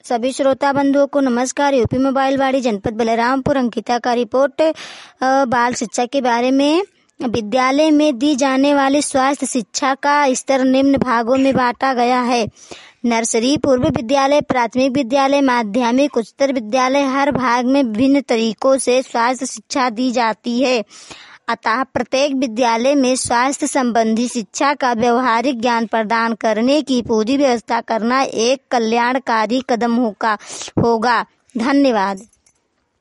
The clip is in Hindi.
सभी श्रोता बंधुओं को नमस्कार। यूपी मोबाइल वाड़ी जनपद बलरामपुर अंकिता का रिपोर्ट बाल शिक्षा के बारे में। विद्यालय में दी जाने वाली स्वास्थ्य शिक्षा का स्तर निम्न भागों में बांटा गया है। नर्सरी, पूर्व विद्यालय, प्राथमिक विद्यालय, माध्यमिक, उच्चतर विद्यालय, हर भाग में विभिन्न तरीकों से स्वास्थ्य शिक्षा दी जाती है। अतः प्रत्येक विद्यालय में स्वास्थ्य संबंधी शिक्षा का व्यवहारिक ज्ञान प्रदान करने की पूरी व्यवस्था करना एक कल्याणकारी कदम होगा। धन्यवाद।